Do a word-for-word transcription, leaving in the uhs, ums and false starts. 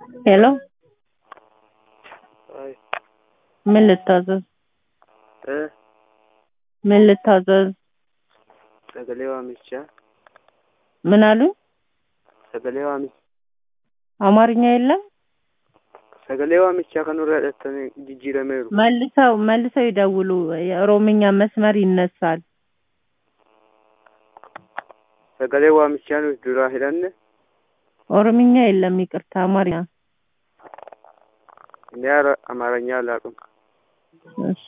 Hello, Ay, من للتعزز eh, من للتعزز sagalee waamichaa, ምን አሉ? sagalee waamichaa, አማርኛ የለም። sagalee waamichaa kan irraa hidhatanii jijjiirameeru. መልሰው መልሰው ይደውሉ። የኦሮምኛ መስመር ይነሳል። Sagalee waamichaa nuti duraa hidhanne, ኦሮምኛ የለም። ይቅርታ አማርኛ። inni hara Amaaranya laaqum. እሺ